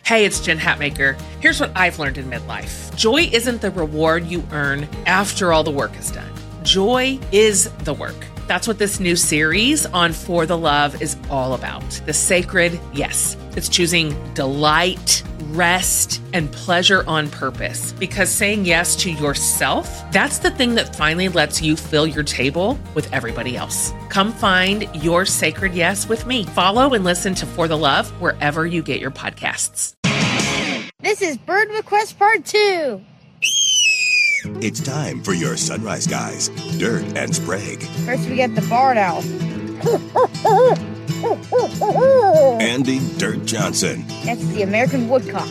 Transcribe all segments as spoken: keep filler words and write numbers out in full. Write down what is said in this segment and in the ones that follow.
Hey, it's Jen Hatmaker. Here's what I've learned in midlife. Joy isn't the reward you earn after all the work is done. Joy is the work. That's what this new series on For the Love is all about. The sacred yes. It's choosing delight, rest, and pleasure on purpose. Because saying yes to yourself, that's the thing that finally lets you fill your table with everybody else. Come find your sacred yes with me. Follow and listen to For the Love wherever you get your podcasts. This is Bird Request Part two. It's time for your Sunrise Guys, Dirt and Sprague. First we get the barn owl. Andy Dirt Johnson. That's the American woodcock.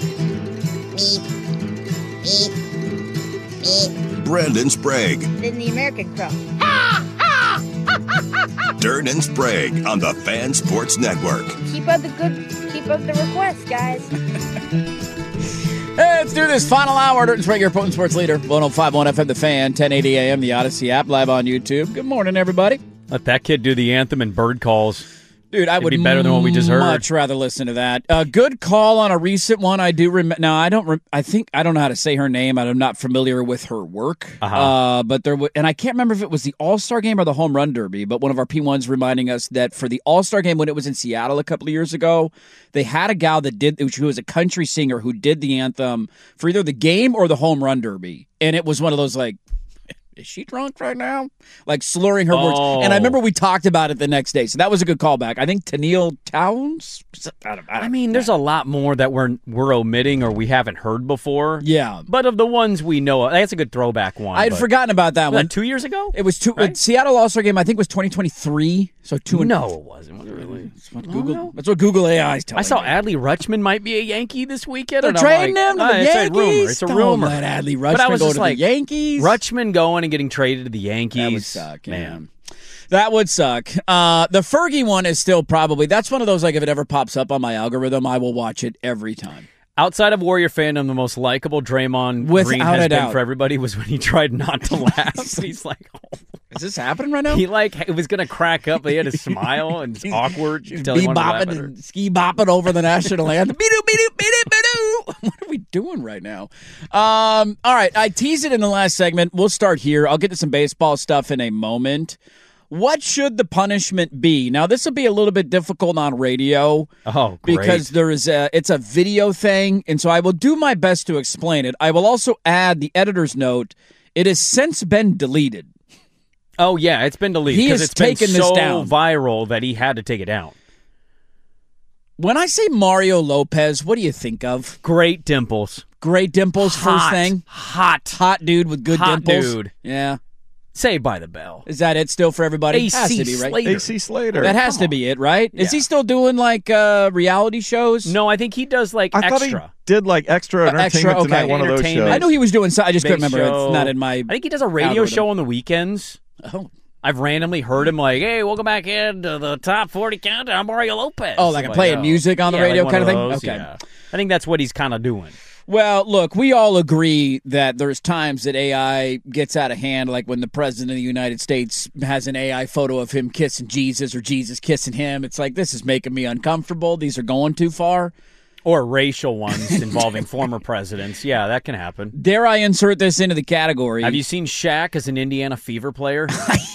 Brandon Sprague. Then the American crow. Dirt and Sprague on the Fan Sports Network. Keep up the good, keep up the requests, guys. Hey, let's do this final hour. Dirt and Sprague, your potent sports leader. one oh five point one F M, The Fan, ten eighty A M, the Odyssey app, live on YouTube. Good morning, everybody. Let that kid do the anthem and bird calls. Dude, I It'd would be better than what we just heard. Much rather listen to that. A uh, good call on a recent one. I do remember. Now, I don't. Re- I think I don't know how to say her name. I'm not familiar with her work. Uh-huh. Uh, but there, w- and I can't remember if it was the All Star Game or the Home Run Derby. But one of our P ones reminding us that for the All Star Game when it was in Seattle a couple of years ago, they had a gal that did, who was a country singer who did the anthem for either the game or the Home Run Derby, and it was one of those like. Is she drunk right now? Like slurring her oh. words. And I remember we talked about it the next day. So that was a good callback. I think Tennille Towns? I, don't, I, don't I mean, there's a lot more that we're we're omitting or we haven't heard before. Yeah. But of the ones we know, that's a good throwback one. I had forgotten about that was one. That two years ago? It was two. Right? Uh, Seattle All-Star Game, I think, was twenty twenty-three. So two and No, it wasn't. Was it really? That's what Google, that's what Google A I is telling I saw me. Adley Rutschman might be a Yankee this weekend. They're and I'm trading like, him to ah, the it's Yankees. a rumor. It's a Don't rumor. let Adley But I Rutschman was go just to like, the Yankees. Rutschman going and getting traded to the Yankees. That would suck, man. Yeah. That would suck. Uh, the Fergie one is still probably, that's one of those, like, if it ever pops up on my algorithm, I will watch it every time. Outside of Warrior fandom, the most likable Draymond Without Green a has been doubt. for everybody was when he tried not to laugh. He's like, oh. Is this happening right now? He like it was gonna crack up, but he had to smile and it's awkward. She's until he wanted to laugh bebopping at her. and ski bopping over the national anthem. Be-doo, be-doo, be-doo, be-doo. What are we doing right now? Um, all right, I teased it in the last segment. We'll start here. I'll get to some baseball stuff in a moment. What should the punishment be? Now, this will be a little bit difficult on radio. Oh, great. Because there is a, it's a video thing, and so I will do my best to explain it. I will also add the editor's note. It has since been deleted. Oh, yeah, it's been deleted. He has it's been taken so this down. viral that he had to take it down. When I say Mario Lopez, what do you think of? Great dimples. Great dimples, Hot. first thing. Hot. Hot dude with good Hot dimples. dude. Yeah. Saved by the Bell. Is that it still for everybody? A C Has to be, right? Slater. A C Slater. That has Come to on. be it, right? Is Yeah. he still doing like uh, reality shows? No, I think he does like I thought he extra. did like extra Uh, entertainment extra, okay. tonight, one of those shows. Entertainment. I knew he was doing so. I just couldn't Big remember. show. It's not in my. I think he does a radio algorithm. show on the weekends. Oh. I've randomly heard him like, "Hey, welcome back into the top forty countdown." I'm Mario Lopez. Oh, like a playing oh. music on the Yeah, like radio one kind of of thing? those, Okay. yeah. I think that's what he's kind of doing. Well, look, we all agree that there's times that A I gets out of hand, like when the president of the United States has an A I photo of him kissing Jesus or Jesus kissing him. It's like, this is making me uncomfortable. These are going too far. Or racial ones involving former presidents. Yeah, that can happen. Dare I insert this into the category? Have you seen Shaq as an Indiana Fever player?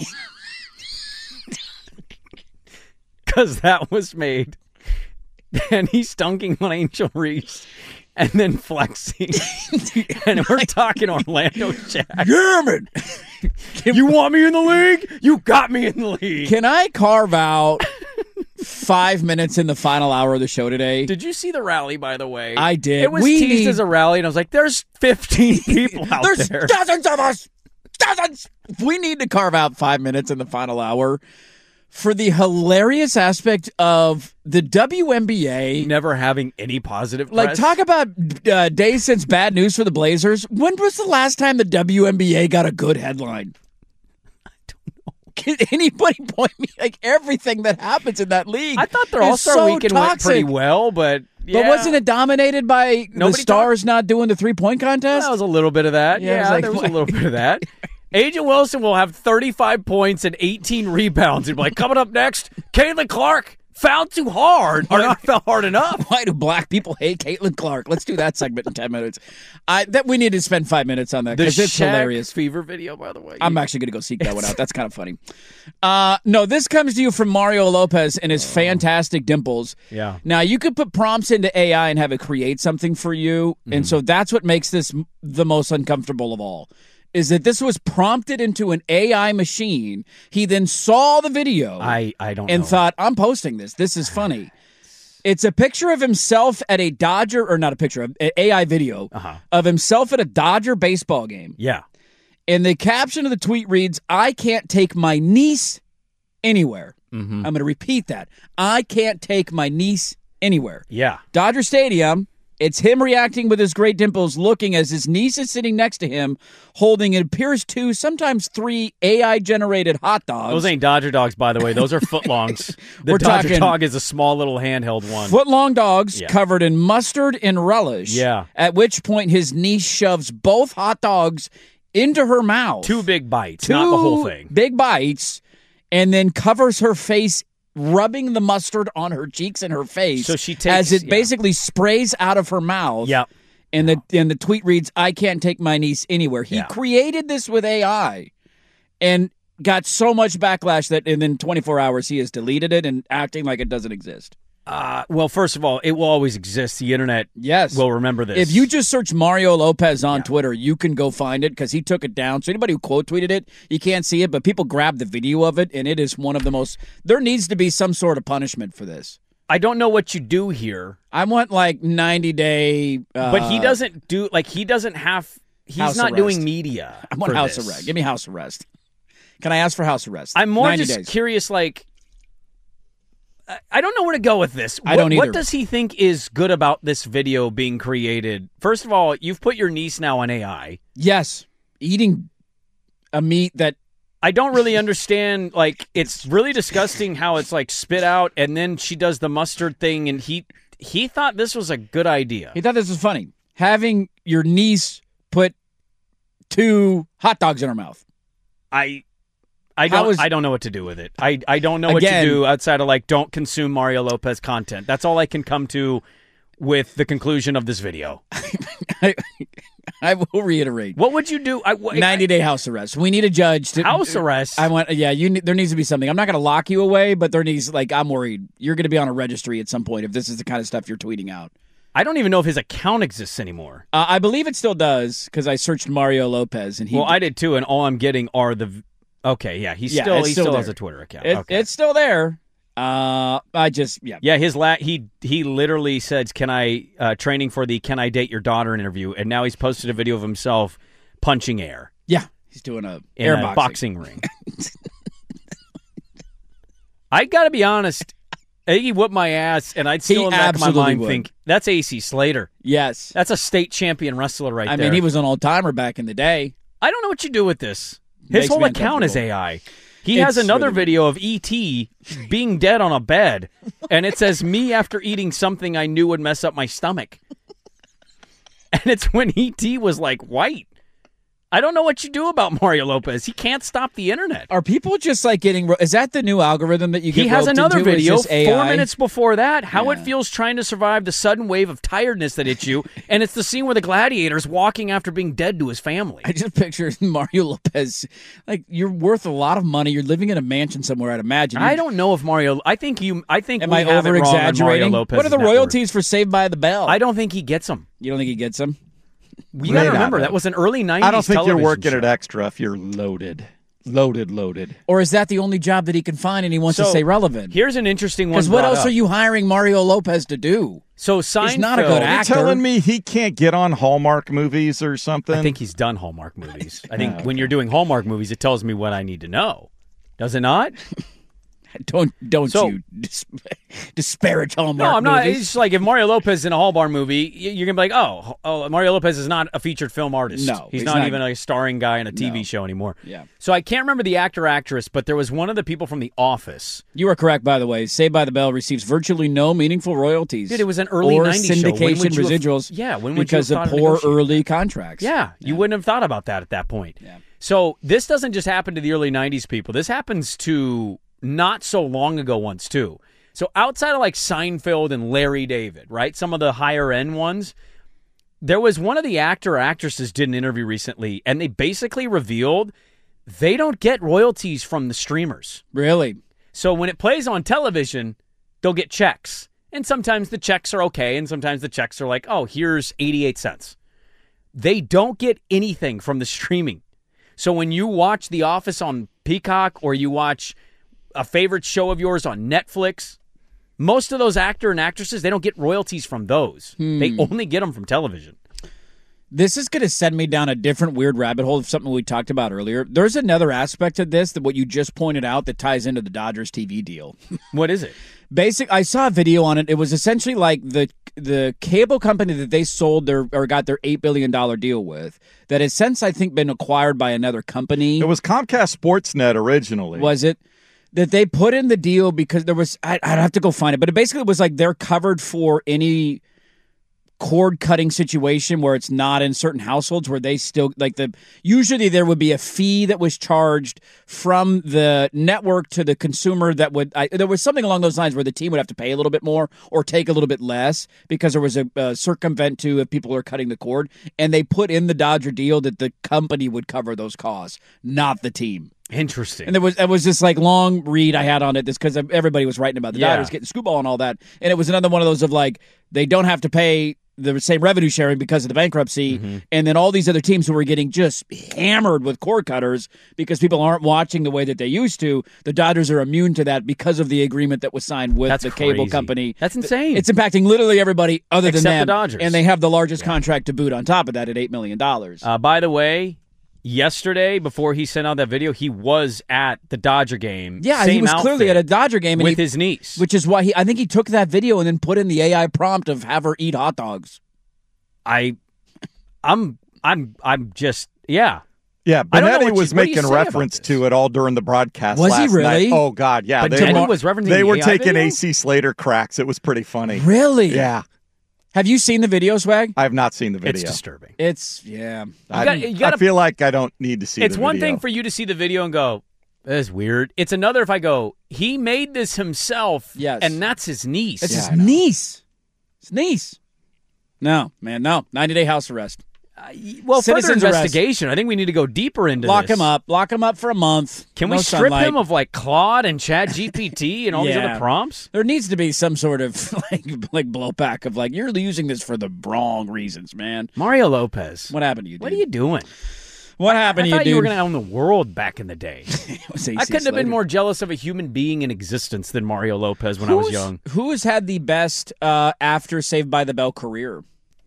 Because that was made. And he's dunking on Angel Reese and then flexing. And we're talking Orlando Shaq. German! You want me in the league? You got me in the league. Can I carve out five minutes in the final hour of the show today? Did you see the rally, by the way? I did. It was We teased need- as a rally, and I was like, there's fifteen people out There's there. dozens of us! Dozens! We need to carve out five minutes in the final hour for the hilarious aspect of the W N B A. Never having any positive Like, press. talk about uh, days since bad news for the Blazers. When was the last time the W N B A got a good headline? I don't know. Can anybody point me? Like, everything that happens in that league. I thought their is All-Star so weekend went toxic. pretty well, but yeah. But wasn't it dominated by Nobody the Stars not doing the three-point contest? That was a little bit of that. Yeah, Yeah, it was like, there was what? a little bit of that. Agent Wilson will have thirty-five points and eighteen rebounds. And be like, coming up next, Caitlin Clark, foul too hard or not foul hard enough. Why do black people hate Caitlin Clark? Let's do that segment in ten minutes. I that we need to spend five minutes on that The because it's Shaq hilarious. Fever video, by the way. I'm actually going to go seek that one out. That's kind of funny. Uh, no, this comes to you from Mario Lopez and his fantastic dimples. Yeah. Now, you could put prompts into A I and have it create something for you. Mm-hmm. And so that's what makes this m- the most uncomfortable of all, is that this was prompted into an A I machine. He then saw the video I, I don't and know. thought, I'm posting this. This is funny. It's a picture of himself at a Dodger, or not a picture, an A I video Uh-huh. of himself at a Dodger baseball game. Yeah. And the caption of the tweet reads, I can't take my niece anywhere. Mm-hmm. I'm going to repeat that. I can't take my niece anywhere. Yeah. Dodger Stadium, it's him reacting with his great dimples, looking as his niece is sitting next to him, holding, it appears, two, sometimes three A I-generated hot dogs. Those ain't Dodger dogs, by the way. Those are footlongs. The We're Dodger talking dog is a small little handheld one. Foot-long dogs Yeah. covered in mustard and relish. Yeah. At which point his niece shoves both hot dogs into her mouth. Two big bites, Two not the whole thing. big bites, and then covers her face, rubbing the mustard on her cheeks and her face. So she takes- as it yeah. basically sprays out of her mouth. Yep. And the and the tweet reads, "I can't take my niece anywhere." He Yeah. created this with A I, and got so much backlash that in then twenty-four hours he has deleted it and acting like it doesn't exist. Uh, well, first of all, it will always exist. The internet Yes. will remember this. If you just search Mario Lopez on Twitter, you can go find it because he took it down. So anybody who quote tweeted it, you can't see it, but people grab the video of it, and it is one of the most. There needs to be some sort of punishment for this. I don't know what you do here, I want like ninety day. Uh, but he doesn't do like he doesn't have. He's House not arrest. doing media. I want for house this. arrest. Give me house arrest. Can I ask for house arrest? I'm more ninety just days. curious. Like, I- I don't know where to go with this. I What- don't either. What does he think is good about this video being created? First of all, you've put your niece now on A I. Yes, eating a meat that. I don't really understand. Like, it's really disgusting how it's like spit out, and then she does the mustard thing, and he he thought this was a good idea. He thought this was funny. Having your niece put two hot dogs in her mouth. I I How don't is- I don't know what to do with it. I, I don't know what Again- to do outside of like don't consume Mario Lopez content. That's all I can come to with the conclusion of this video. I, I will reiterate. What would you do? I, wh- ninety day house arrest. We need a judge to House arrest? I want. Yeah, you. Need, there needs to be something. I'm not going to lock you away, but there needs. Like, I'm worried you're going to be on a registry at some point if this is the kind of stuff you're tweeting out. I don't even know if his account exists anymore. Uh, I believe it still does because I searched Mario Lopez and he. Well, I did too, and all I'm getting are the. v- Okay, yeah, he's Yeah, still it's he still still has there. a Twitter account. It, okay. It's still there. Uh, I just yeah. Yeah, his la- he he literally said, "Can I uh, training for the Can I Date Your Daughter interview?" And now he's posted a video of himself punching air Yeah, he's doing a in air a boxing. boxing ring. I got to be honest, I think he whooped my ass, and I'd still He in the back of my absolutely mind would. think that's A C Slater. Yes, That's a state champion wrestler right I there. mean he was an old timer back in the day. I don't know what you do with this. His Makes whole me account is uncomfortable. A I. He has It's another really- video of E T being dead on a bed, and it says, "Me after eating something I knew would mess up my stomach." And it's when E T was like white. I don't know what you do about Mario Lopez. He can't stop the internet. Are people just like getting? ro- Is that the new algorithm that you get? He has roped another into? Is video this A I? four minutes before that, how it Yeah. feels trying to survive the sudden wave of tiredness that hits you, and it's the scene where the gladiator's walking after being dead to his family. I just picture Mario Lopez. Like you're worth a lot of money. You're living in a mansion somewhere. I'd imagine. I don't know if Mario. I think you. I think Am we I have it over wrong on Mario exaggerating? What are Lopez's the net worth. royalties for Saved by the Bell? I don't think he gets them. You don't think he gets them? You got May to not, remember though. that was an early nineties. I don't think you're television working show. at extra if you're loaded. Loaded, loaded. Or is that the only job that he can find and he wants to So, stay relevant? Here's an interesting one. Because what brought else up. are you hiring Mario Lopez to do? So Seinfeld. He's not a good You're actor. telling me he can't get on Hallmark movies or something? I think he's done Hallmark movies. I think when you're doing Hallmark movies, it tells me what I need to know. Does it not? Don't don't So- you dis- disparage Hallmark No, I'm not. movies. It's just like if Mario Lopez is in a Hallmark movie, y- you're gonna be like, oh, oh, Mario Lopez is not a featured film artist. No, he's, he's not, not. even a starring guy in a T V No. show anymore. Yeah. So I can't remember the actor actress, but there was one of the people from The Office. You are correct, by the way. Saved by the Bell receives virtually no meaningful royalties. Dude, it was an early or nineties show. When syndication would you have- residuals. Yeah, when would you because have of thought of poor negotiating early contracts. Yeah, you wouldn't have thought about that at that point. Yeah. So this doesn't just happen to the early nineties people. This happens to not so long ago once too. So outside of like Seinfeld and Larry David, right? Some of the higher end ones, there was one of the actor or actresses did an interview recently, and they basically revealed they don't get royalties from the streamers. Really? So when it plays on television, they'll get checks. And sometimes the checks are okay, and sometimes the checks are like, oh, here's eighty-eight cents. They don't get anything from the streaming. So when you watch The Office on Peacock or you watch a favorite show of yours on Netflix, most of those actor and actresses, they don't get royalties from those. Hmm. They only get them from television. This is going to send me down a different weird rabbit hole of something we talked about earlier. There's another aspect of this that what you just pointed out that ties into the Dodgers T V deal. What is it? Basic, I saw a video on it. It was essentially like the the cable company that they sold their or got their eight billion dollars deal with that has since, I think, been acquired by another company. It was Comcast Sportsnet originally. Was it? That they put in the deal because there was, I, I'd have to go find it, but it basically was like they're covered for any cord cutting situation where it's not in certain households where they still like the usually there would be a fee that was charged from the network to the consumer that would I, there was something along those lines where the team would have to pay a little bit more or take a little bit less because there was a, a circumvent to if people are cutting the cord, and they put in the Dodger deal that the company would cover those costs, not the team. Interesting. And there was it was this like long read I had on it, this because everybody was writing about the Yeah. Dodgers getting scoop ball and all that, and it was another one of those of like they don't have to pay the same revenue sharing because of the bankruptcy, Mm-hmm. and then all these other teams who were getting just hammered with cord cutters because people aren't watching the way that they used to. The Dodgers are immune to that because of the agreement that was signed with That's the cable crazy. company. That's insane. It's impacting literally everybody other Except than the them, Dodgers. and they have the largest contract to boot on top of that at eight million dollars. Uh, by the way, yesterday, before he sent out that video, he was at the Dodger game. Yeah, Same he was clearly outfit, at a Dodger game and with he- his niece. Which is why he, I think he took that video and then put in the A I prompt of have her eat hot dogs. I, I'm, I'm, I'm just, yeah. Yeah, I don't know Benetti what you- was what do you making say about reference this? to it all during the broadcast Was he last really? night. Oh, God, yeah. But They, Benetti were, was referencing they the were A I taking video? A C Slater cracks. It was pretty funny. Really? Yeah. Have you seen the video, Swag? I have not seen the video. It's disturbing. It's, yeah. I, got- you gotta- I feel like I don't need to see It's the one video. thing for you to see the video and go, that's weird. It's another if I go, he made this himself, Yes. and that's his niece. It's Yeah, his I know. niece. His niece. No, man, no. ninety-day house arrest. well, further Citizen's arrest. investigation. I think we need to go deeper into Lock this. him up. Lock him up for a month. Can No we strip sunlight. him of like Claude and Chat G P T and all these Yeah. other prompts? There needs to be some sort of like like blowback of like, you're using this for the wrong reasons, man. Mario Lopez. What happened to you, dude? What are you doing? What happened I to you, thought dude? you were going to own the world back in the day. It was A C I couldn't have been Slater. more jealous of a human being in existence than Mario Lopez when I was Who's- young. Who has had the best uh, after Saved by the Bell career?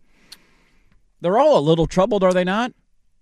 They're all a little troubled, are they not?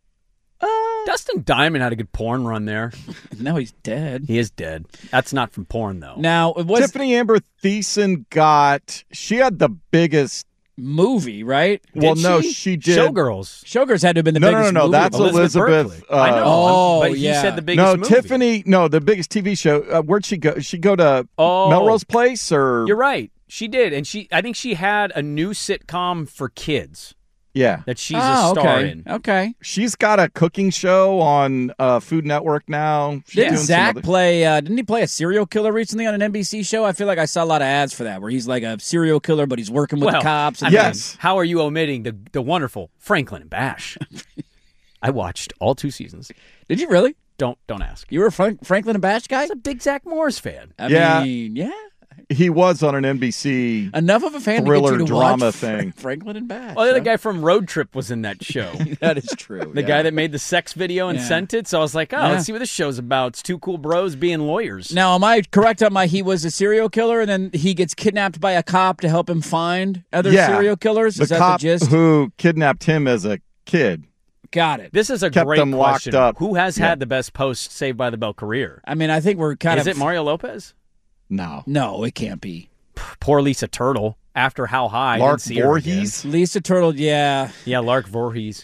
Dustin Diamond had a good porn run there. No, he's dead. He is dead. That's not from porn, though. Now, it was Tiffany Amber Thiessen got, she had the biggest, movie, right? well, Did no, she? she did. Showgirls. Showgirls had to have been the No, no, biggest no, no, movie. that's Elizabeth, Elizabeth, Berkley. I uh, know. Oh, but he yeah. said the biggest No, movie. Tiffany, no, the biggest T V show. Uh, where'd she go? She go to Oh. Melrose Place or? You're right. She did, and she. I think she had a new sitcom for kids Yeah. that she's oh, a star okay. in. Okay. She's got a cooking show on uh, Food Network now. She's Didn't doing some Zach other- play? Uh, didn't he play a serial killer recently on an N B C show? I feel like I saw a lot of ads for that, where he's like a serial killer, but he's working with Well, the cops. I And mean, Yes. how are you omitting the the wonderful Franklin and Bash? I watched all two seasons. Did you really? Don't don't ask. You were a Frank, Franklin and Bash guy? I was a big Zach Morris fan. I Yeah. mean, yeah. He was on an N B C. Enough of a fan Thriller to get you to drama watch thing. Franklin and Bash. Oh, the other huh? guy from Road Trip was in that show. That is true. The yeah. guy that made the sex video and Yeah. sent it. So I was like, oh, Yeah. let's see what this show's about. It's two cool bros being lawyers. Now, am I correct on my he was a serial killer and then he gets kidnapped by a cop to help him find other Yeah. serial killers? The Is that cop the gist? who kidnapped him as a kid. Got it. This is a Kept great them locked question. up. Who has Yeah. had the best post Saved by the Bell career? I mean, I think we're kind Is of. it Mario Lopez? No. No, it can't be. Poor Lisa Turtle. After How High? I didn't Lark see her again. Voorhees. Lisa Turtle, yeah. Yeah, Lark Voorhees.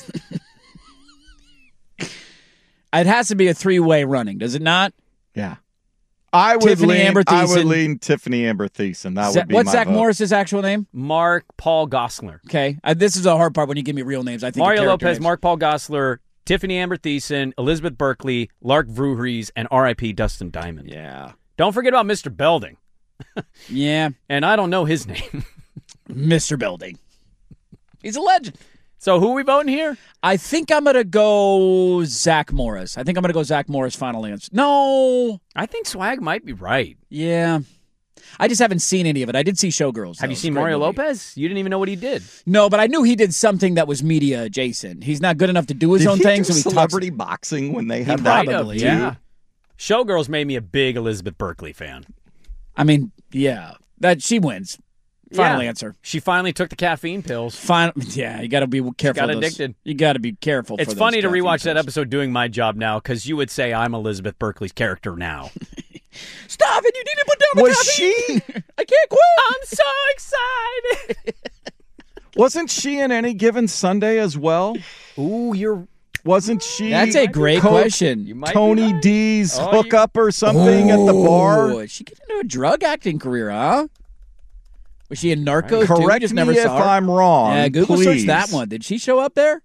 It has to be a three way running, does it not? Yeah. I would Tiffany lean, Amber I would Thiessen. lean Tiffany Amber Thiessen. That Za- would be what's my Zach vote. Morris's actual name? Mark Paul Gosselaar. Okay. Uh, this is the hard part when you give me real names. I think of Mario character Lopez, names. Mark Paul Gosselaar, Tiffany Amber Thiessen, Elizabeth Berkley, Lark Voorhees, and R I P Dustin Diamond. Yeah. Don't forget about Mister Belding. Yeah. And I don't know his name. Mister Belding. He's a legend. So who are we voting here? I think I'm going to go Zach Morris. I think I'm going to go Zach Morris final answer. No. I think Swag might be right. Yeah. I just haven't seen any of it. I did see Showgirls. Have though. you It's a seen great Mario movie. Lopez? You didn't even know what he did. No, but I knew he did something that was media adjacent. He's not good enough to do his Did own he thing, do so he celebrity talks. boxing when they He had might that? have, Probably, dude. yeah. Showgirls made me a big Elizabeth Berkley fan. I mean, yeah, that she wins. Final Yeah. answer. She finally took the caffeine pills. Final. Yeah, you got to be careful. got of those- addicted. You got to be careful. It's for funny those to caffeine rewatch that pills. episode doing my job now because you would say I'm Elizabeth Berkley's character now. Stop it! You need to put down the Was caffeine. she? I can't quit. I'm so excited. Wasn't she in Any Given Sunday as well? Ooh, you're Wasn't she? That's a great Coach question. you might be Tony right. D's Oh, you- hookup or something at the bar. Ooh, She get into a drug acting career, huh? Was she in Narcos too? We Correct just me never if saw her. I'm wrong. Yeah, Google please. search that one. Did she show up there?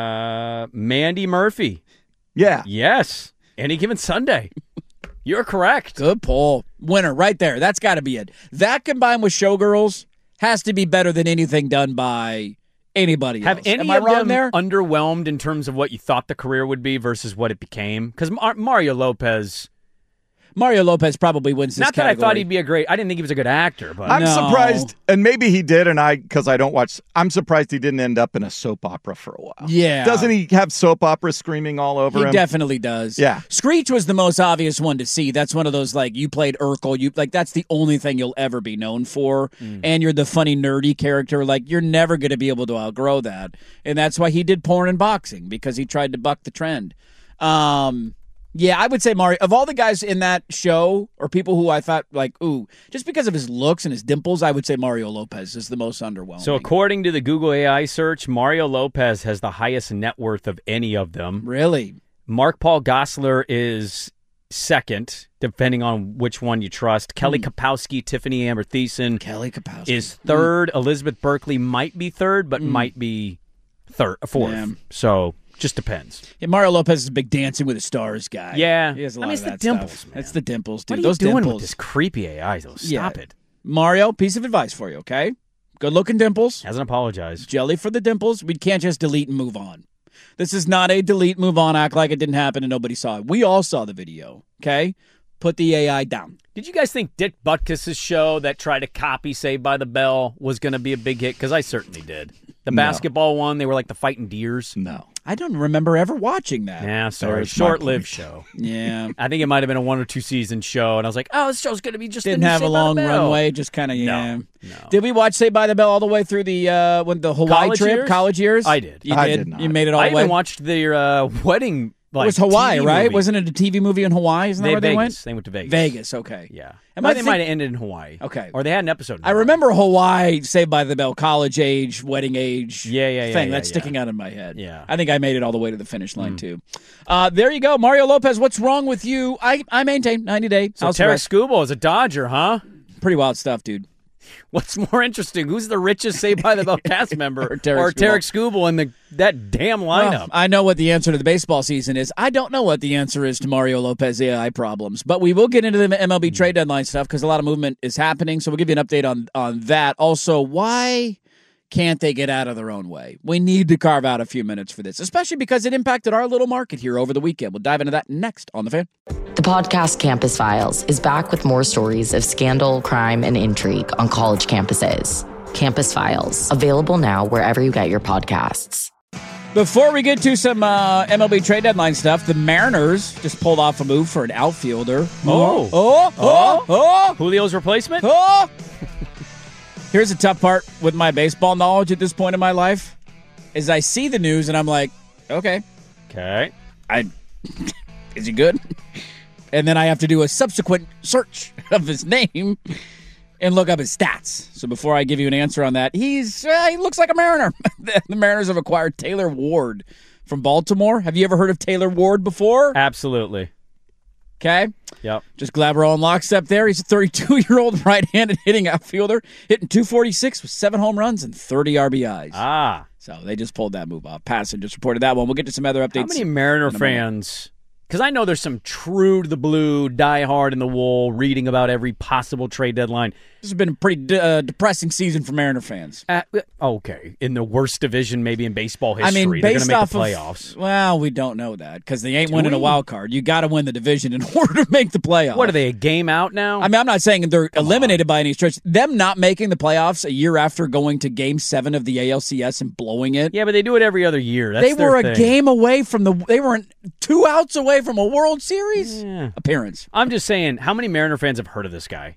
Uh, Mandy Murphy. Yeah. Yes. Any Given Sunday. You're correct. Good pull. Winner right there. That's got to be it. That combined with Showgirls has to be better than anything done by anybody Have else. any Am I of wrong them there? underwhelmed in terms of what you thought the career would be versus what it became? Because Mar- Mario Lopez, Mario Lopez probably wins this not that I category. thought he'd be a great, I didn't think he was a good actor, but I'm No. surprised, and maybe he did, and I, because I don't watch, I'm surprised he didn't end up in a soap opera for a while. Yeah. Doesn't he have soap opera screaming all over He him? definitely does. Yeah. Screech was the most obvious one to see. That's one of those, like, you played Urkel. You like that's the only thing you'll ever be known for. Mm. And you're the funny, nerdy character. Like, you're never going to be able to outgrow that. And that's why he did porn and boxing, because he tried to buck the trend. Um, yeah, I would say Mario. Of all the guys in that show, or people who I thought, like, ooh, just because of his looks and his dimples, I would say Mario Lopez is the most underwhelming. So according to the Google A I search, Mario Lopez has the highest net worth of any of them. Really? Mark Paul Gosselaar is second, depending on which one you trust. Kelly Kapowski, Tiffany Amber Thiessen Kelly Kapowski. is third. Elizabeth Berkley might be third, but might be third, fourth. Yeah. So just depends. Yeah, Mario Lopez is a big Dancing with the Stars guy. Yeah. He has a I lot mean, of it's the that dimples, stuff. man. It's the dimples, dude. What are Those you doing dimples. with this creepy A I, though? Stop Yeah. it. Mario, piece of advice for you, okay? Good looking dimples. Hasn't apologized. Jelly for the dimples. We can't just delete and move on. This is not a delete, move on, act like it didn't happen and nobody saw it. We all saw the video, okay? Put the A I down. Did you guys think Dick Butkus's show that tried to copy Saved by the Bell was going to be a big hit? Because I certainly did. The No. basketball one, they were like the fighting deers. No. I don't remember ever watching that. Yeah, sorry. There's my Short-lived point. show. Yeah. I think it might have been a one or two season show, and I was like, "Oh, this show's going to be just the Didn't new have a Saved by the long Bell. runway, just kind of, yeah. no. Did we watch Saved by the Bell all the way through the uh, when the Hawaii College trip, years? college years? I did. You I did? did not. You made it all I the way? even watched their uh, wedding. Like, it was Hawaii, T V right? movie. Wasn't it a T V movie in Hawaii? Isn't that They where they Vegas. went? They went to Vegas. Vegas, okay. Yeah. Am But I they think- might have ended in Hawaii. Okay. Or they had an episode. In I Hawaii. remember Hawaii, Saved by the Bell, college age, wedding age Yeah, yeah, yeah, thing. yeah, That's yeah. sticking out in my head. Yeah. I think I made it all the way to the finish line, too. Uh, there you go. Mario Lopez, what's wrong with you? I, I maintain ninety day. So house Tarek arrest. Skubal is a Dodger, huh? Pretty wild stuff, dude. What's more interesting? Who's the richest Saved by the Bell cast member? Or Tarek or Skubal. Tarek Skubal in the that damn lineup? Well, I know what the answer to the baseball season is. I don't know what the answer is to Mario Lopez A I problems, but we will get into the M L B trade deadline stuff because a lot of movement is happening. So we'll give you an update on on that. Also, why can't they get out of their own way? We need to carve out a few minutes for this, especially because it impacted our little market here over the weekend. We'll dive into that next on The Fan. The podcast Campus Files is back with more stories of scandal, crime, and intrigue on college campuses. Campus Files, available now wherever you get your podcasts. Before we get to some uh, M L B trade deadline stuff, the Mariners just pulled off a move for an outfielder. Oh. oh, oh, oh, Julio's replacement? oh. Here's the tough part with my baseball knowledge at this point in my life, is I see the news and I'm like, okay, Okay. I is he good? And then I have to do a subsequent search of his name and look up his stats. So before I give you an answer on that, he's uh, he looks like a Mariner. The Mariners have acquired Taylor Ward from Baltimore. Have you ever heard of Taylor Ward before? Absolutely. Okay. Yep. Just glad we're all in lockstep there. He's a thirty-two-year-old right-handed hitting outfielder, hitting two forty-six with seven home runs and thirty R B Is. Ah. So they just pulled that move off. Passon just reported that one. We'll get to some other updates. How many Mariner in a moment. fans because I know there's some true to the blue, die hard in the wool, reading about every possible trade deadline. This has been a pretty de- uh, depressing season for Mariner fans. Uh, okay, in the worst division maybe in baseball history, I mean, they're going based to make off the playoffs. Of, well, we don't know that because they ain't Do winning we? a wild card. You got to win the division in order to make the playoffs. What are they, a game out now? I mean, I'm not saying they're Come eliminated on. by any stretch. Them not making the playoffs a year after going to Game Seven of the A L C S and blowing it. Yeah, but they do it every other year. That's they their were a thing. game away from the. They were two outs away from a World Series yeah. appearance. I'm just saying, how many Mariner fans have heard of this guy?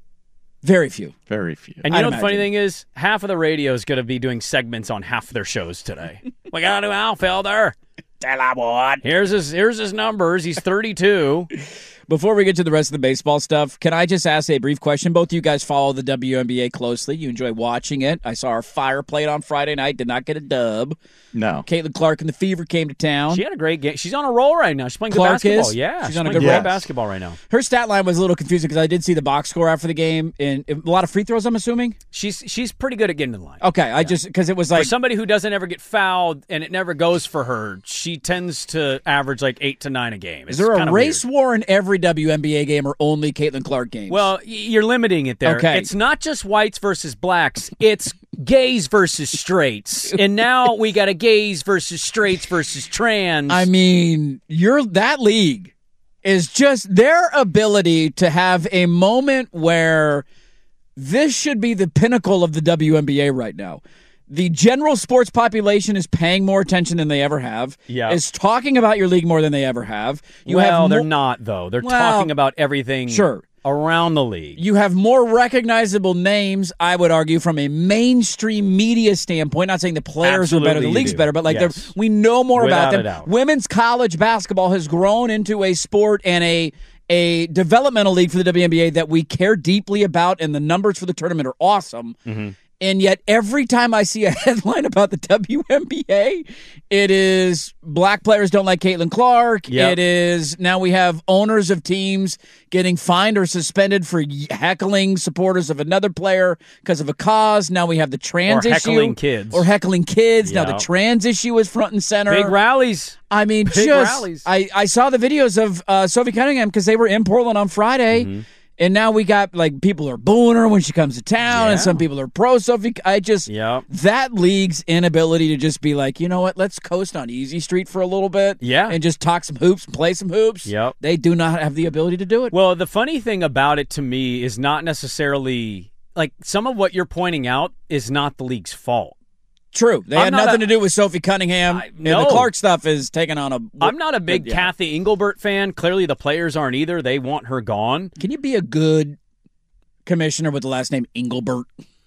Very few. Very few. And you I'd know the funny imagine. thing is, half of the radio is going to be doing segments on half their shows today. We got a new outfielder. Tell I what. Here's his here's his numbers. He's thirty-two. Before we get to the rest of the baseball stuff, can I just ask a brief question? Both of you guys follow the W N B A closely. You enjoy watching it. I saw our Fire played on Friday night. Did not get a dub. No. Caitlin Clark and the Fever came to town. She had a great game. She's on a roll right now. She's playing Clark good basketball. is? Yeah, She's on a playing good great roll. basketball right now. Her stat line was a little confusing because I did see the box score after the game. And a lot of free throws, I'm assuming? She's she's pretty good at getting to the line. Okay, I just, because it was like. For somebody who doesn't ever get fouled and it never goes for her, she tends to average like eight to nine a game. It's Is there a kinda race weird. war in every W N B A game or only Caitlin Clark games? Well, y- you're limiting it there. Okay. It's not just whites versus blacks. It's gays versus straights. And now we got a gays versus straights versus trans. I mean, you're that league is just their ability to have a moment where this should be the pinnacle of the W N B A right now. The general sports population is paying more attention than they ever have. Yeah. Is talking about your league more than they ever have. You well, have they're mo- not, though. They're Well, talking about everything sure. around the league. You have more recognizable names, I would argue, from a mainstream media standpoint. Not saying the players Absolutely are better, the you league's do. better, but like Yes. they're we know more Without about a them. doubt. Women's college basketball has grown into a sport and a a developmental league for the W N B A that we care deeply about, and the numbers for the tournament are awesome. Mm-hmm. And yet, every time I see a headline about the W N B A, it is black players don't like Caitlin Clark. Yep. It is now we have owners of teams getting fined or suspended for heckling supporters of another player because of a cause. Now we have the trans Or issue. heckling kids. Or heckling kids. Now Yep. the trans issue is front and center. Big rallies. I mean, Big just rallies. I, I saw the videos of uh, Sophie Cunningham because they were in Portland on Friday. Mm-hmm. And now we got, like, people are booing her when she comes to town, and Yeah. some people are pro Sophie. I just, Yep. that league's inability to just be like, you know what, let's coast on Easy Street for a little bit. Yeah. And just talk some hoops and play some hoops. Yep. They do not have the ability to do it. Well, the funny thing about it to me is not necessarily like some of what you're pointing out is not the league's fault. True. They I'm had not nothing a- to do with Sophie Cunningham. I- And no. the Clark stuff is taking on a. I'm not a big Yeah. Kathy Engelbert fan. Clearly, the players aren't either. They want her gone. Can you be a good commissioner with the last name Engelbert?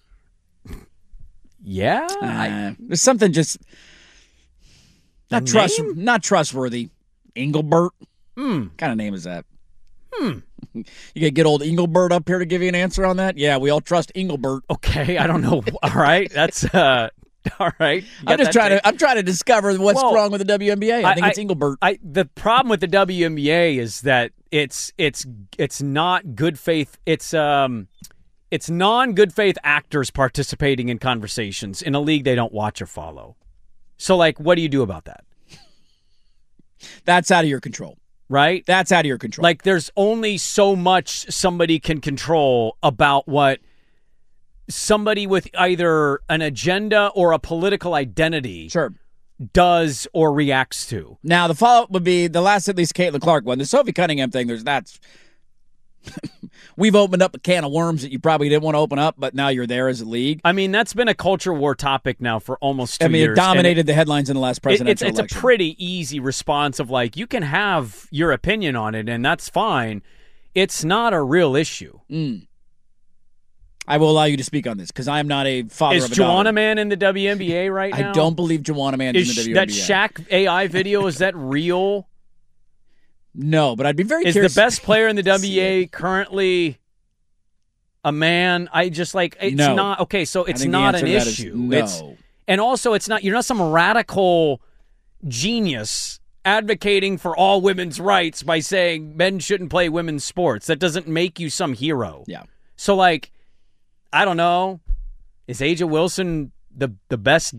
Yeah. Uh, there's something just not The trust, name? not trustworthy. Engelbert. Hmm. What kind of name is that? Hmm. You gonna get old Engelbert up here to give you an answer on that? Yeah, we all trust Engelbert. Okay. I don't know. All right. That's uh. All right. You I'm got just that trying take? to. I'm trying to discover what's Well, wrong with the W N B A. I, think it's Engelbert. I the problem with the W N B A is that it's it's it's not good faith. It's um it's non good faith actors participating in conversations in a league they don't watch or follow. So like, what do you do about that? That's out of your control. Right? That's out of your control. Like, there's only so much somebody can control about what somebody with either an agenda or a political identity sure. does or reacts to. Now the follow up would be the last, at least Caitlin Clark one. The Sophie Cunningham thing. There's that's. We've opened up a can of worms that you probably didn't want to open up, but now you're there as a league. I mean, that's been a culture war topic now for almost two I mean, years. it dominated and the headlines in the last it, presidential it's, it's election. a pretty easy response of like, you can have your opinion on it, and that's fine. It's not a real issue. Mm. I will allow you to speak on this because I am not a father Is of a daughter. Joanna Man in the W N B A right now? I don't believe Joanna Man is, Is in the that W N B A. Shaq A I video, is that real? No, but I'd be very Is curious. the best player in the W N B A currently a man? I just like it's No. not okay. So I it's think the not answer an to that is issue. no. It's and also it's not. You're not some radical genius advocating for all women's rights by saying men shouldn't play women's sports. That doesn't make you some hero. Yeah. So like, I don't know. Is Aja Wilson the the best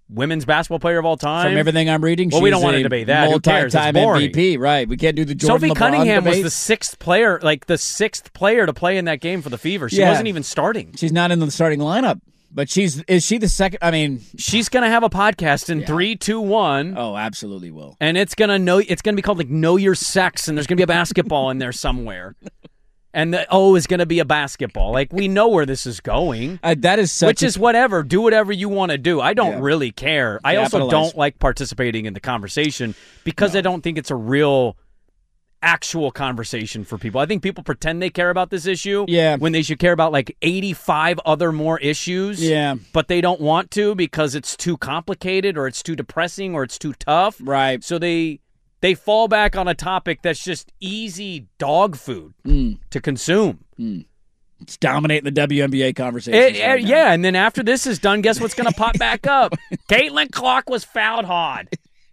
women's basketball player of all time. From everything I'm reading, well, she's we don't want a to debate that. Who cares? It's multi-time boring. M V P, right? We can't do the Jordan Sophie LeBron Cunningham debate. was the sixth player, like the sixth player to play in that game for the Fever. She Yeah. wasn't even starting. She's not in the starting lineup, but she's is she the second? I mean, She's gonna have a podcast in Yeah. three, two, one. oh, absolutely will. And it's gonna know. It's gonna be called like Know Your Sex, and there's gonna be a basketball in there somewhere. And the O is gonna be a basketball. Like we know where this is going, Uh, that is such which a, is whatever. Do whatever you want to do. I don't Yeah. really care. I also Capitalize. don't like participating in the conversation because I don't think it's a real, actual conversation for people. I think people pretend they care about this issue. Yeah. When they should care about like eighty-five other more issues. Yeah. But they don't want to because it's too complicated or it's too depressing or it's too tough. right. So they they fall back on a topic that's just easy dog food Mm. to consume. It's dominating the W N B A conversation. It- it- yeah, and then after this is done, guess what's going to pop back up? Caitlin Clark was fouled hard.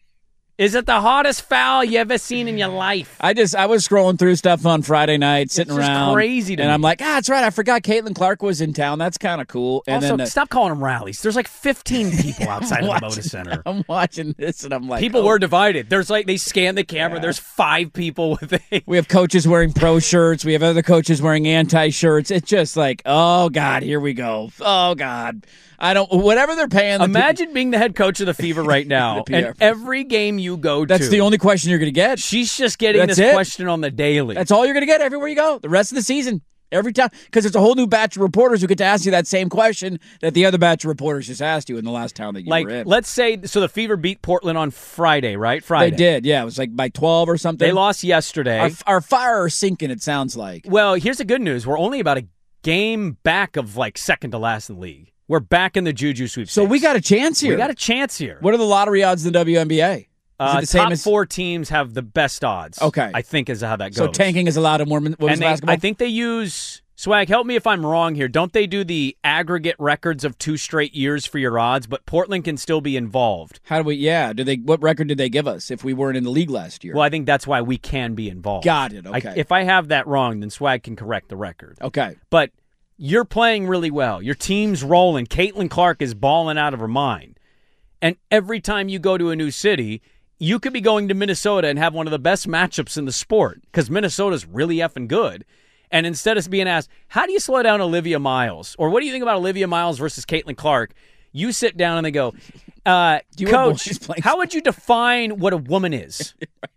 Is it the hardest foul you ever seen in your life? I just I was scrolling through stuff on Friday night, sitting just around, crazy to and me. I'm like, ah, that's right. I forgot Caitlin Clark was in town. That's kind of cool. And also, then uh, stop calling them rallies. There's like fifteen people outside of the watching- Moda Center. I'm watching this, and I'm like, People oh. were divided. There's like they scan the camera. There's five people with a We have coaches wearing pro shirts. We have other coaches wearing anti shirts. It's just like, oh God, here we go. Oh God, I don't. Whatever they're paying. The Imagine being the head coach of the Fever right now, The P R. and every game you go That's to, the only question you're going to get. she's just getting That's this it. question on the daily. That's all you're going to get everywhere you go. The rest of the season, every time, because it's a whole new batch of reporters who get to ask you that same question that the other batch of reporters just asked you in the last town that you like, were in. let's say, so the Fever beat Portland on Friday, right? Friday. They did, yeah. It was like by twelve or something. They lost yesterday. Our, our fire is sinking. It sounds like. Well, here's the good news: we're only about a game back of like second to last in the league. We're back in the Juju sweepstakes. So we got a chance here. we got a chance here. What are the lottery odds in the W N B A? Is Uh, it the same top as four teams have the best odds. Okay. I think is how that goes. so tanking is allowed in women- women's and they, basketball? I think they use Swag. Help me if I'm wrong here. Don't they do the aggregate records of two straight years for your odds? But Portland can still be involved. How do we? Yeah. Do they? What record did they give us if we weren't in the league last year? Well, I think that's why we can be involved. Got it, I- okay. if I have that wrong, then Swag can correct the record. Okay. But you're playing really well. Your team's rolling. Caitlin Clark is balling out of her mind. And every time you go to a new city, you could be going to Minnesota and have one of the best matchups in the sport because Minnesota's really effing good. And instead of being asked, how do you slow down Olivia Miles? Or what do you think about Olivia Miles versus Caitlin Clark? You sit down and they go, uh, Do you have Coach, boys playing how would you define what a woman is?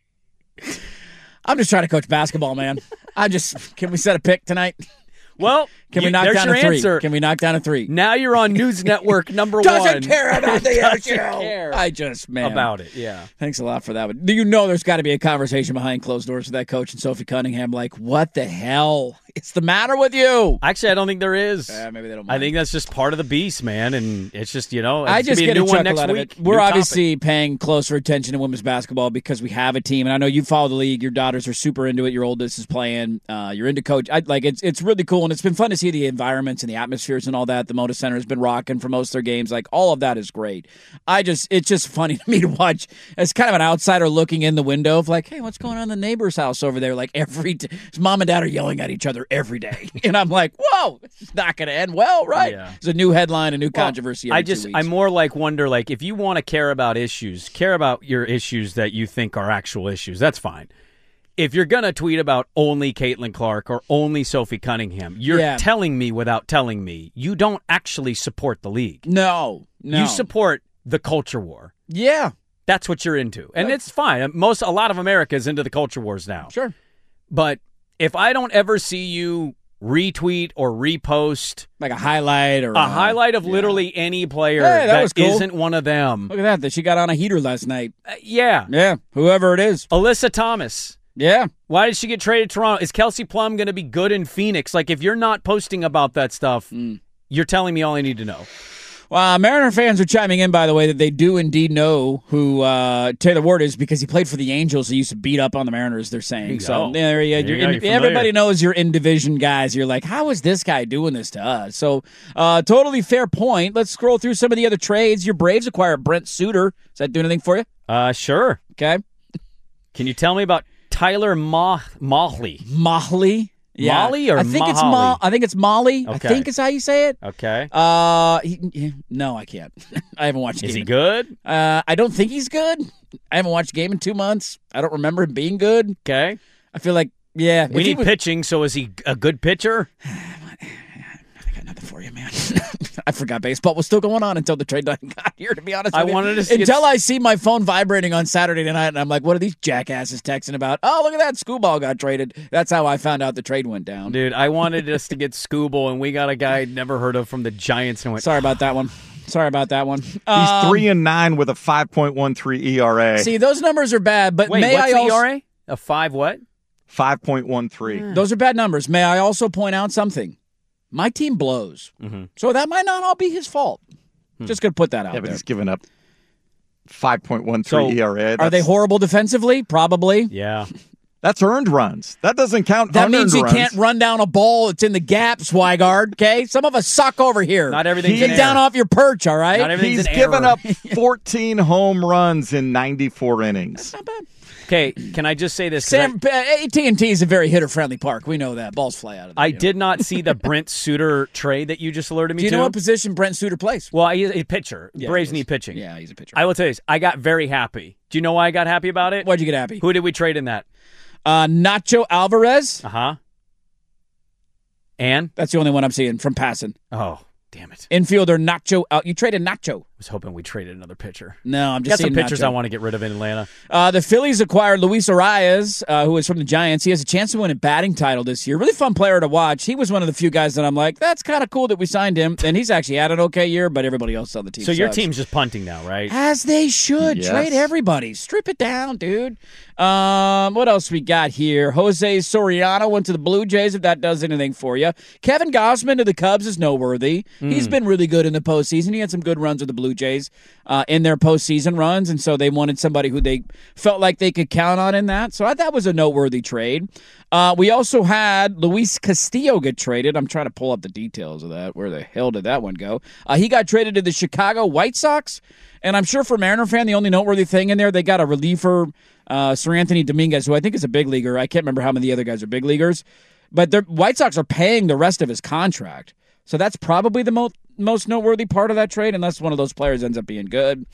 I'm just trying to coach basketball, man. I just can we set a pick tonight? Well, Can you- we knock there's down your a three? answer. Can we knock down a three? Now you're on News Network number Doesn't one. care about the Doesn't issue. care I just man about it, yeah. Thanks a lot for that. But do you know there's got to be a conversation behind closed doors with that coach and Sophie Cunningham? Like, what the hell is the matter with you? Actually, I don't think there is. Yeah, maybe they don't I mind. think that's just part of the beast, man, and it's just, you know, it's I gonna just be a get a new one chuckle next out of week. it. We're New obviously paying closer attention to women's basketball because we have a team, and I know you follow the league. Your daughters are super into it. Your oldest is playing. Uh, you're into coach. I, like it's it's really cool, and it's been fun to see the environments and the atmospheres and all that. The Moda Center has been rocking for most of their games. Like all of that is great. I just it's just funny to me to watch as kind of an outsider looking in the window of like, hey, what's going on in the neighbor's house over there? Like every t- mom and dad are yelling at each other every day, and I'm like, whoa, it's not going to end well, right? Yeah. It's a new headline, a new Well, controversy. I every two just, weeks. I more like wonder, like, if you want to care about issues, care about your issues that you think are actual issues. That's fine. If you're going to tweet about only Caitlin Clark or only Sophie Cunningham, you're Yeah. telling me without telling me you don't actually support the league. No, no. You support the culture war. Yeah, That's what you're into. And it's fine. Most, a lot of America is into the culture wars now. sure. But if I don't ever see you retweet or repost Like a highlight or a highlight of literally any player Hey, that that was cool. isn't one of them, Look at that. That she got on a heater last night. uh, yeah. Yeah, whoever it is. Alyssa Thomas. Yeah. Why did she get traded to Toronto? Is Kelsey Plum going to be good in Phoenix? Like, if you're not posting about that stuff, Mm. you're telling me all I need to know. Well, Mariner fans are chiming in, by the way, that they do indeed know who uh, Taylor Ward is because he played for the Angels. He used to beat up on the Mariners, they're saying. you So go. there you, There you you're go, in- you're familiar. everybody knows you're in division guys. You're like, how is this guy doing this to us? So uh, totally fair point. Let's scroll through some of the other trades. Your Braves acquire Brent Suter. Does that do anything for you? Uh, sure. Okay. Can you tell me about Tyler Ma- Mahle? Mahle. Yeah. Molly or I think Mahali? it's Mo- I think it's Molly. Okay. I think is how you say it. Okay. Uh, he, he- no, I can't. I haven't watched. Is game he in- good? Uh, I don't think he's good. I haven't watched a game in two months. I don't remember him being good. Okay. I feel like yeah. We if he need was- pitching, so is he a good pitcher? I got nothing for you, man. I forgot baseball was still going on until the trade deadline got here, to be honest I with you. wanted to see Until it- I see my phone vibrating on Saturday night, and I'm like, what are these jackasses texting about? Oh, look at that. Scooball got traded. That's how I found out the trade went down. Dude, I wanted us to get Scooble, and we got a guy I'd never heard of from the Giants. And went, Sorry about that one. Sorry about that one. He's Um, three and nine with a five point one three E R A. See, those numbers are bad, but Wait, may what's I the also... E R A? A five what? five point one three. Those are bad numbers. May I also point out something? My team blows. Mm-hmm. So that might not all be his fault. Hmm. Just going to put that out Yeah, but there. he's given up five point one three So, E R A. Are That's, they horrible defensively? Probably. Yeah. That's earned runs. That doesn't count. That unearned means he runs. can't run down a ball. It's in the gap, Swigard. Okay? Some of us suck over here. Not everything's Get in down air. off your perch, all right? Not everything's He's an given error. up fourteen home runs in ninety-four innings. Not bad. Okay, can I just say this? 'Cause I- Sam, A T and T is a very hitter-friendly park. We know that. Balls fly out of there. I you know. did not see the Brent Suter trade that you just alerted me Do you to. know what position Brent Suter plays? Well, he's a pitcher. Yeah, Braves he is. need pitching. Yeah, he's a pitcher. I will tell you this. I got very happy. Do you know why I got happy about it? Why'd you get happy? Who did we trade in that? Uh, Nacho Alvarez. Uh huh. And? That's the only one I'm seeing from passing. Oh, damn it. Infielder Nacho. Al- you traded Nacho. I was hoping we traded another pitcher. No, I'm just Got some seeing pitchers Nacho. I want to get rid of in Atlanta. Uh, the Phillies acquired Luis Arias, uh, who is from the Giants. He has a chance to win a batting title this year. Really fun player to watch. He was one of the few guys that I'm like, that's kind of cool that we signed him. And he's actually had an okay year, but everybody else on the team So your sucks. team's just punting now, right? As they should. Yes. Trade everybody. Strip it down, dude. Um, what else we got here? Jose Soriano went to the Blue Jays, if that does anything for you. Kevin Gausman to the Cubs is noteworthy. He's been really good in the postseason. He had some good runs with the Blue Jays uh, in their postseason runs, and so they wanted somebody who they felt like they could count on in that. So I, that was a noteworthy trade. Uh, we also had Luis Castillo get traded. I'm trying to pull up the details of that. Where the hell did that one go? Uh, he got traded to the Chicago White Sox. And I'm sure for Mariner fan, the only noteworthy thing in there, they got a reliever, uh, Sir Anthony Dominguez, who I think is a big leaguer. I can't remember how many of the other guys are big leaguers. But the White Sox are paying the rest of his contract. So that's probably the mo- most noteworthy part of that trade, unless one of those players ends up being good.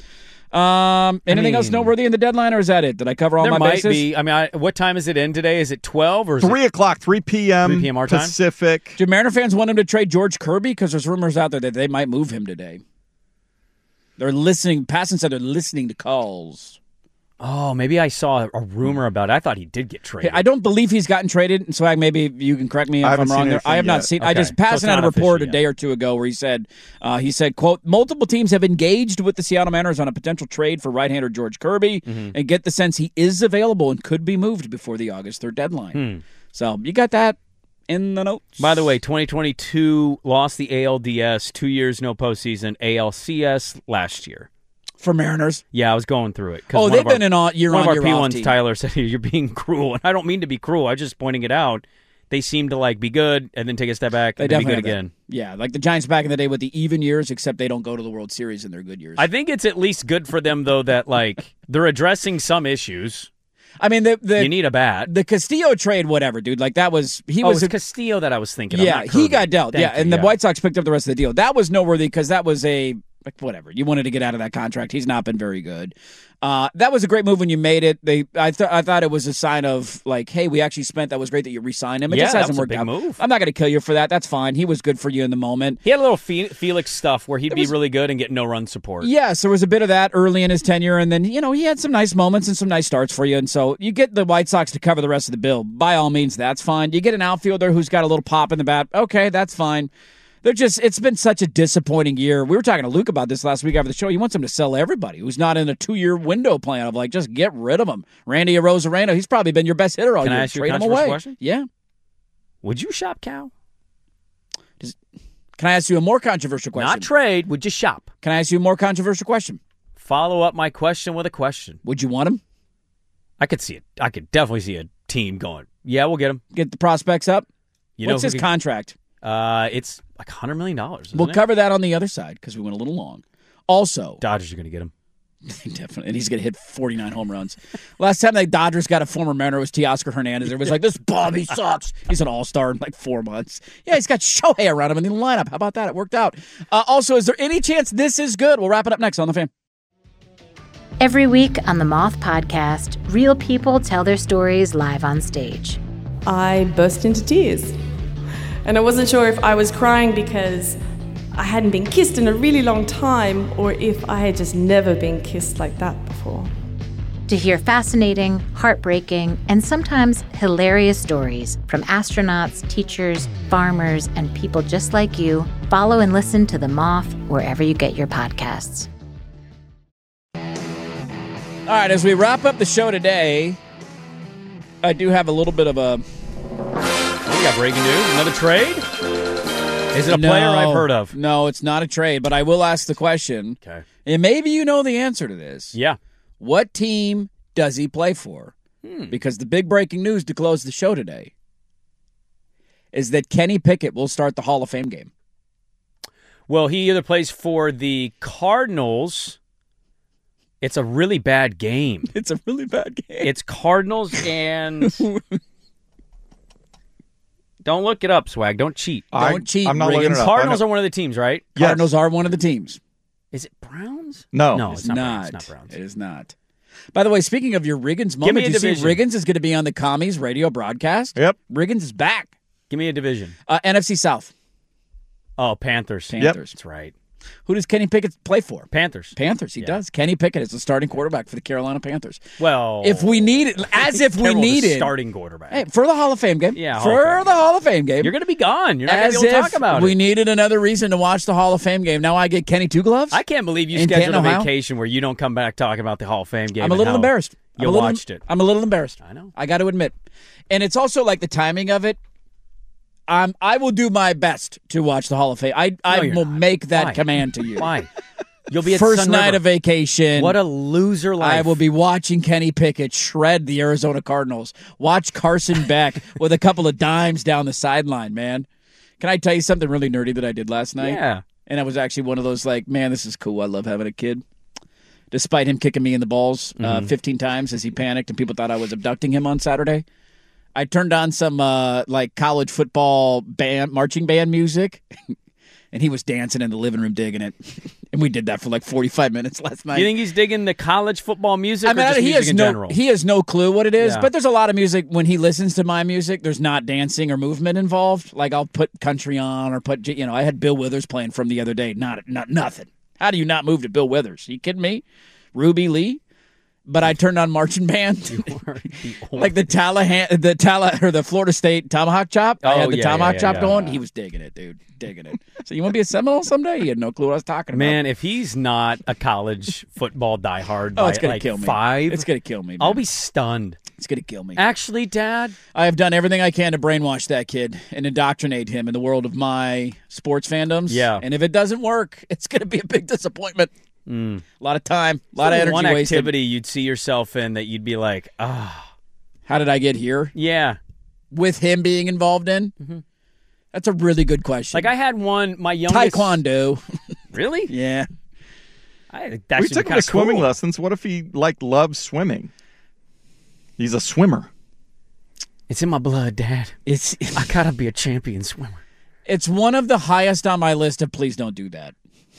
Um, anything I else mean, noteworthy in the deadline, or is that it? Did I cover all There my might bases? be. I mean, I, what time is it in today? Is it twelve or is Three it? o'clock, three p.m. three p.m. our time? Pacific. Do Mariner fans want him to trade George Kirby? Because there's rumors out there that they might move him today. They're listening. Passon said they're listening to calls. Oh, maybe I saw a rumor about it. I thought he did get traded. I don't believe he's gotten traded, and Swag, maybe you can correct me if I I'm haven't wrong seen there. I have anything not yet. seen. I Okay. just So passed it's out a not report a official day or two ago where he said, uh, he said, quote, multiple teams have engaged with the Seattle Mariners on a potential trade for right-hander George Kirby, Mm-hmm. and get the sense he is available and could be moved before the August third deadline. Hmm. So you got that in the notes. By the way, twenty twenty-two lost the A L D S, two years no postseason, A L C S last year. For Mariners. Yeah, I was going through it. 'cause Oh, one they've of our- been in on year One on of our year P off ones, team. Tyler, said you're being cruel, and I don't mean to be cruel. I'm just pointing it out. They seem to like be good and then take a step back They and then be definitely good have that. again. Yeah, like the Giants back in the day with the even years, except they don't go to the World Series in their good years. I think it's at least good for them though that like they're addressing some issues. I mean, the the You need a bat. the Castillo trade, whatever, dude. Like that was he oh, was it a, was Castillo that I was thinking. of, yeah, not he Kirby. got dealt. Thank yeah, you, and the yeah. White Sox picked up the rest of the deal. That was noteworthy because that was a like whatever. You wanted to get out of that contract. He's not been very good. Uh, that was a great move when you made it. They, I, th- I thought it was a sign of like, hey, we actually spent. That was great that you re-signed him. It Yeah, just that hasn't was a worked big out. move. I'm not going to kill you for that. That's fine. He was good for you in the moment. He had a little Fe- Felix stuff where he'd There be was- really good and get no run support. Yes, there was a bit of that early in his tenure, and then you know he had some nice moments and some nice starts for you. And so you get the White Sox to cover the rest of the bill. By all means, that's fine. You get an outfielder who's got a little pop in the bat. Okay, that's fine. They're just, it's been such a disappointing year. We were talking to Luke about this last week after the show. He wants him to sell everybody who's not in a two-year window plan of like, just get rid of him. Randy Arozarena, he's probably been your best hitter all Can I year. ask you a Trade him controversial away. question? Yeah. Would you shop Cal? Can I ask you a more controversial question? Not trade. Would you shop? Can I ask you a more controversial question? Follow up my question with a question. Would you want him? I could see it. I could definitely see a team going, yeah, we'll get him. Get the prospects up? You know What's who his could- contract? Uh, it's like one hundred million dollars. We'll it? cover that on the other side because we went a little long. Also, Dodgers are going to get him. Definitely. And he's going to hit forty-nine home runs. Last time the Dodgers got a former Mariner was Teoscar Hernandez. It was like, this bum, he sucks. He's an all-star in like four months. Yeah, he's got Shohei around him in the lineup. How about that? It worked out. Uh, also, is there any chance this is good? We'll wrap it up next on The Fan. Every week on the Moth Podcast, real people tell their stories live on stage. I burst into tears. And I wasn't sure if I was crying because I hadn't been kissed in a really long time, or if I had just never been kissed like that before. To hear fascinating, heartbreaking, and sometimes hilarious stories from astronauts, teachers, farmers, and people just like you, follow and listen to The Moth wherever you get your podcasts. All right, as we wrap up the show today, I do have a little bit of a... Oh, we got breaking news. Another trade? Is it a no, player I've heard of? No, it's not a trade, but I will ask the question. Okay. And maybe you know the answer to this. Yeah. What team does he play for? Hmm. Because the big breaking news to close the show today is that Kenny Pickett will start the Hall of Fame game. Well, he either plays for the Cardinals. It's a really bad game. It's a really bad game. It's Cardinals and... Don't look it up, Swag. Don't cheat. Don't I, cheat. I'm not Riggins. looking it up. Cardinals are one of the teams, right? Yes. Cardinals are one of the teams. Is it Browns? No. No, It's it's not, not. Browns. It's not Browns. It is not. By the way, speaking of your Riggins Give moment, me a you see division. Riggins is going to be on the Commies radio broadcast? Yep. Riggins is back. Give me a division. Uh, N F C South. Oh, Panthers. Panthers. That's right. Who does Kenny Pickett play for? Panthers. Panthers, he Yeah. does. Kenny Pickett is the starting quarterback for the Carolina Panthers. Well, If we need it, as if we Carroll, the needed. starting quarterback. Hey, for the Hall of Fame game. Yeah, Hall For of Fame the Hall of Fame game. You're going to be gone. You're not going as to be able to if talk about we it. needed another reason to watch the Hall of Fame game. Now I get Kenny Two Gloves. I can't believe you in scheduled Canton, a Ohio. vacation where you don't come back talking about the Hall of Fame game. I'm a and little how embarrassed. You I'm a little, watched it. I'm a little embarrassed. I know. I got to admit. And it's also like the timing of it. Um, I will do my best to watch the Hall of Fame. I, I No, you're will not. make that Why? command to you. Why? You'll be at First Sun night River. of vacation. What a loser life. I will be watching Kenny Pickett shred the Arizona Cardinals. Watch Carson Beck with a couple of dimes down the sideline, man. Can I tell you something really nerdy that I did last night? Yeah. And I was actually one of those like, man, this is cool. I love having a kid. Despite him kicking me in the balls uh, Mm-hmm. fifteen times as he panicked and people thought I was abducting him on Saturday, I turned on some uh, like college football band, marching band music, and he was dancing in the living room digging it. And we did that for like forty-five minutes last night. You think he's digging the college football music I or mean, just he music has in no general? he has no clue what it is, Yeah. but there's a lot of music when he listens to my music. There's not dancing or movement involved. Like I'll put country on or put you know I had Bill Withers playing from the other day. Not not nothing. How do you not move to Bill Withers? Are you kidding me? Ruby Lee. But I turned on marching band, like the Tallahassee, the Talla or the Florida State tomahawk chop. I Oh, had the yeah, tomahawk yeah, chop yeah, going. yeah. He was digging it, dude, digging it. So you want to be a Seminole someday? He had no clue what I was talking about. Man, if he's not a college football diehard oh, by it's gonna like kill me. five, It's gonna kill me. Man. I'll be stunned. It's gonna kill me. Actually, Dad, I have done everything I can to brainwash that kid and indoctrinate him in the world of my sports fandoms. Yeah. And if it doesn't work, it's going to be a big disappointment. Mm. A lot of time, a lot of energy one wasted. activity you'd see yourself in that you'd be like, ah, How did I get here? yeah. With him being involved in? Mm-hmm. That's a really good question. Like I had one, my youngest. Taekwondo. Really? Yeah. I, that we should took be him to kinda swimming cool. lessons. What if he like loves swimming? He's a swimmer. It's in my blood, Dad. It's I gotta be a champion swimmer. it's one of the highest on my list of please don't do that.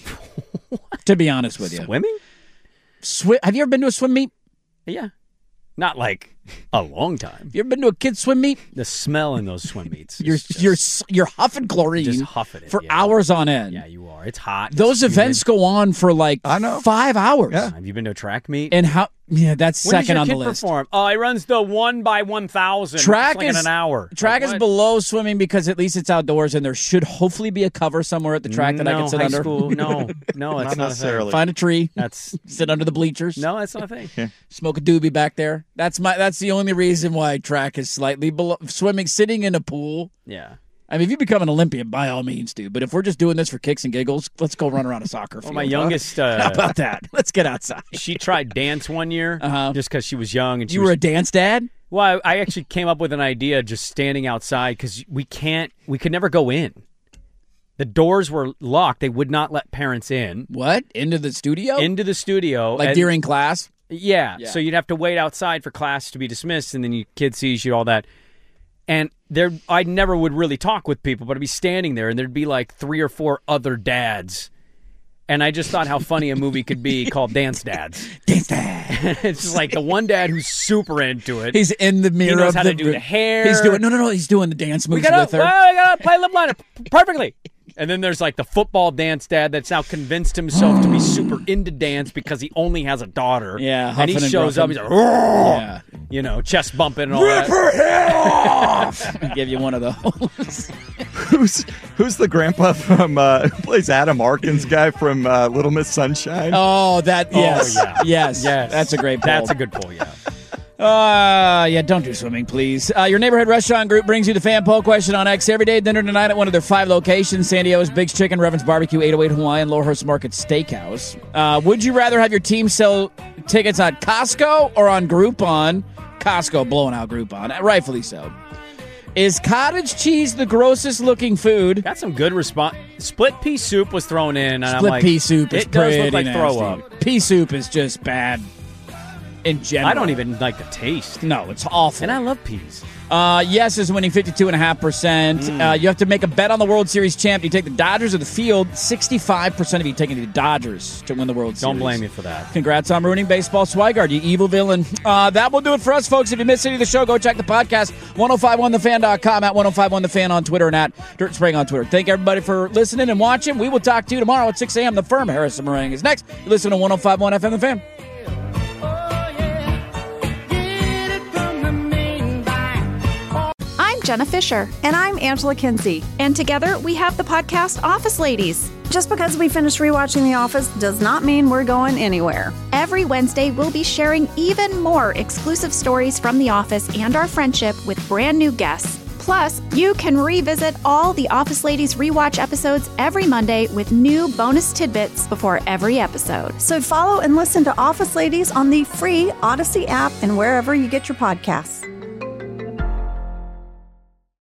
To be honest with you. Swimming? Swi- have you ever been to a swim meet? Yeah. Not like a long time. You ever been to a kid's swim meet? The smell in those swim meets. You're is just, you're s- you're huffing chlorine just huffing it for yeah. hours on end. Yeah, you are. It's hot. Those It's events humid. go on for like I know. five hours. Yeah. Have you been to a track meet? And how? Yeah, that's when does second your on the kid list. perform? Oh, he runs the one by one thousand. Track like is in an hour. Track Like, is what? below swimming because at least it's outdoors, and there should hopefully be a cover somewhere at the track that no, I can sit high under. School. No, no, Not that's not, necessarily. Find a tree, That's sit under the bleachers, no, that's not a thing. smoke a doobie back there. That's my. That's the only reason why track is slightly below swimming. Sitting in a pool. Yeah. I mean, if you become an Olympian, by all means, do. But if we're just doing this for kicks and giggles, let's go run around a soccer Well, field. my huh? youngest, How uh, about that? Let's get outside. she tried dance one year Uh-huh. just because she was young and she You was were a dance dad? Well, I I actually came up with an idea just standing outside because we can't, we could never go in. The doors were locked. They would not let parents in. What? Into the studio? Into the studio. Like and, during class? Yeah, Yeah. So you'd have to wait outside for class to be dismissed, and then your kid sees you, all that. And there, I never would really talk with people, but I'd be standing there, and there'd be like three or four other dads. And I just thought how funny a movie could be called Dance Dads. Dance Dads. It's just like the one dad who's super into it. He's in the mirror. He knows of how the, to do the hair. He's doing no, no, no. He's doing the dance moves we gotta, with her. Well, I gotta play lip liner perfectly. And then there's like the football dance dad that's now convinced himself to be super into dance because he only has a daughter. Yeah, and he huffing and shows up. gruffing. He's like, "Roar!" Yeah. You know, chest bumping and all Rip that. her head off! I'll give you one of those. who's who's the grandpa from uh, who plays Adam Arkin's guy from uh, Little Miss Sunshine? Oh, that yes, yeah. yes, Yes. That's a great pull. That's a good pull. Yeah. Uh, yeah, don't do swimming, please. Uh, your neighborhood restaurant group brings you the fan poll question on X every day. Dinner tonight at one of their five locations: San Diego's Big's Chicken, Revan's Barbecue, eight oh eight Hawaiian, Lowhurst Market Steakhouse. Uh, would you rather have your team sell tickets on Costco or on Groupon? Costco blowing out Groupon, rightfully so. Is cottage cheese the grossest looking food? Got some good response. Split pea soup was thrown in, and Split I'm like, pea soup is it does pretty look like nasty. throw up. Pea soup is just bad in general. I don't even like the taste. No, it's awful. And I love peas. Uh, yes is winning fifty-two point five percent. Mm. Uh, you have to make a bet on the World Series champ. Do you take the Dodgers or the field? sixty-five percent of you taking the Dodgers to win the World Series. Don't blame you for that. Congrats on ruining baseball, Swigard, you evil villain. Uh, that will do it for us, folks. If you missed any of the show, go check the podcast, ten fifty-one the fan dot com, at ten fifty-one the fan on Twitter, and at Dirt Spring on Twitter. Thank everybody for listening and watching. We will talk to you tomorrow at six a.m. The Firm, Harrison Meringue is next. You listen to ten fifty-one F M The Fan. I'm Jenna Fisher. And I'm Angela Kinsey. And together we have the podcast Office Ladies. Just because we finished rewatching The Office does not mean we're going anywhere. Every Wednesday, we'll be sharing even more exclusive stories from The Office and our friendship with brand new guests. Plus, you can revisit all the Office Ladies rewatch episodes every Monday with new bonus tidbits before every episode. So follow and listen to Office Ladies on the free Odyssey app and wherever you get your podcasts.